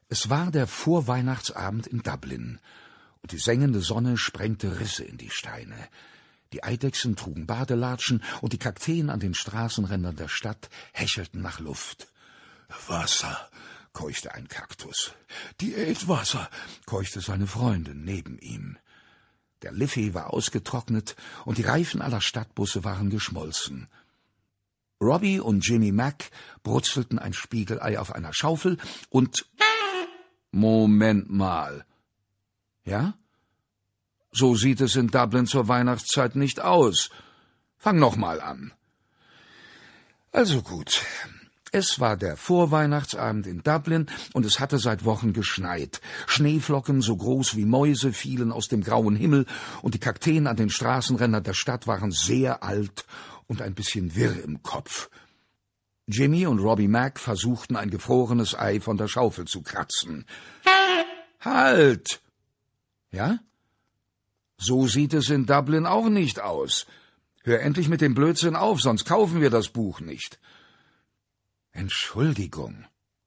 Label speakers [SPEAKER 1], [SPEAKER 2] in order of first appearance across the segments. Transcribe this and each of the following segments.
[SPEAKER 1] Es war der Vorweihnachtsabend in Dublin, und die sengende Sonne sprengte Risse in die Steine. Die Eidechsen trugen Badelatschen, und die Kakteen an den Straßenrändern der Stadt hechelten nach Luft. »Wasser«, keuchte ein Kaktus. »Diätwasser«, keuchte seine Freundin neben ihm. Der Liffey war ausgetrocknet, und die Reifen aller Stadtbusse waren geschmolzen. Robbie und Jimmy Mack brutzelten ein Spiegelei auf einer Schaufel und... »Moment mal. Ja? So sieht es in Dublin zur Weihnachtszeit nicht aus. Fang noch mal an.« Also gut. Es war der Vorweihnachtsabend in Dublin, und es hatte seit Wochen geschneit. Schneeflocken so groß wie Mäuse fielen aus dem grauen Himmel, und die Kakteen an den Straßenrändern der Stadt waren sehr alt und ein bisschen wirr im Kopf. Jimmy und Robbie Mack versuchten, ein gefrorenes Ei von der Schaufel zu kratzen. »Halt!« »Ja? So sieht es in Dublin auch nicht aus. Hör endlich mit dem Blödsinn auf, sonst kaufen wir das Buch nicht.« Entschuldigung.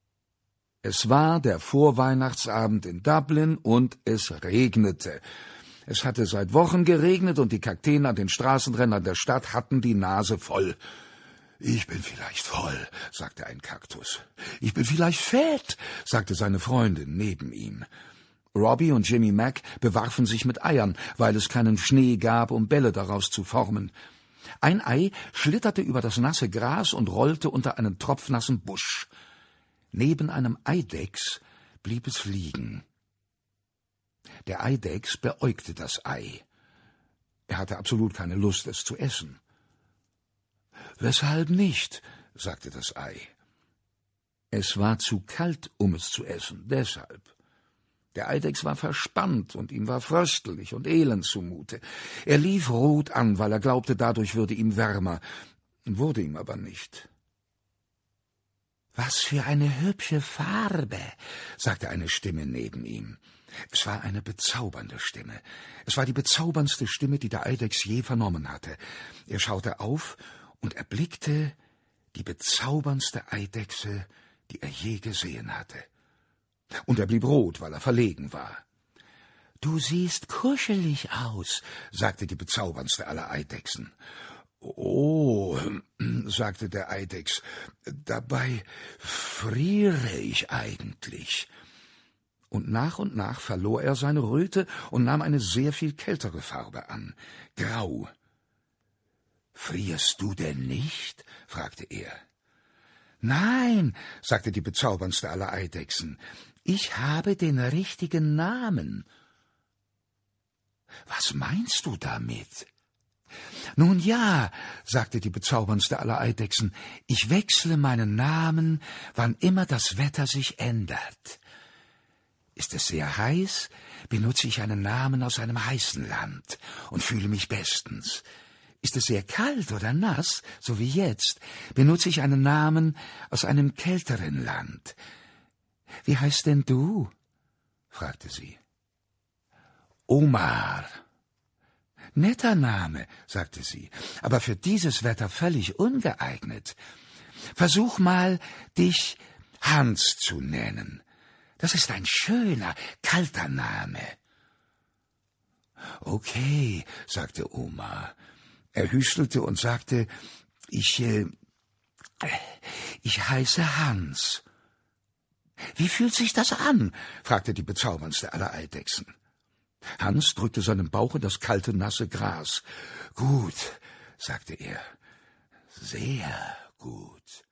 [SPEAKER 1] Es war der Vorweihnachtsabend in Dublin, und es regnete. Es hatte seit Wochen geregnet, und die Kakteen an den Straßenrändern der Stadt hatten die Nase voll. »Ich bin vielleicht voll«, sagte ein Kaktus. »Ich bin vielleicht fett«, sagte seine Freundin neben ihm. Robbie und Jimmy Mack bewarfen sich mit Eiern, weil es keinen Schnee gab, um Bälle daraus zu formen. Ein Ei schlitterte über das nasse Gras und rollte unter einen tropfnassen Busch. Neben einem Eidechs blieb es liegen. Der Eidechs beäugte das Ei. Er hatte absolut keine Lust, es zu essen. »Weshalb nicht?«, sagte das Ei. Es war zu kalt, um es zu essen, deshalb. Der Eidechs war verspannt, und ihm war fröstelig und elend zumute. Er lief rot an, weil er glaubte, dadurch würde ihm wärmer, wurde ihm aber nicht. »Was für eine hübsche Farbe«, sagte eine Stimme neben ihm. Es war eine bezaubernde Stimme. Es war die bezauberndste Stimme, die der Eidechs je vernommen hatte. Er schaute auf und erblickte die bezauberndste Eidechse, die er je gesehen hatte. Und er blieb rot, weil er verlegen war. »Du siehst kuschelig aus«, sagte die bezauberndste aller Eidechsen. »Oh«, sagte der Eidechs, »dabei friere ich eigentlich.« Und nach verlor er seine Röte und nahm eine sehr viel kältere Farbe an, grau. »Frierst du denn nicht?«, fragte er. »Nein«, sagte die bezauberndste aller Eidechsen, »ich habe den richtigen Namen.« »Was meinst du damit?« »Nun ja«, sagte die bezauberndste aller Eidechsen, »ich wechsle meinen Namen, wann immer das Wetter sich ändert. Ist es sehr heiß, benutze ich einen Namen aus einem heißen Land und fühle mich bestens. Ist es sehr kalt oder nass, so wie jetzt, benutze ich einen Namen aus einem kälteren Land. Wie heißt denn du?« fragte sie. »Omar.« »Netter Name«, sagte sie, »aber für dieses Wetter völlig ungeeignet. Versuch mal, dich Hans zu nennen. Das ist ein schöner, kalter Name.« »Okay«, sagte Omar. Er hüstelte und sagte, Ich heiße Hans.« »Wie fühlt sich das an?«, fragte die bezauberndste aller Eidechsen. Hans drückte seinen Bauch in das kalte, nasse Gras. »Gut«, sagte er, »sehr gut.«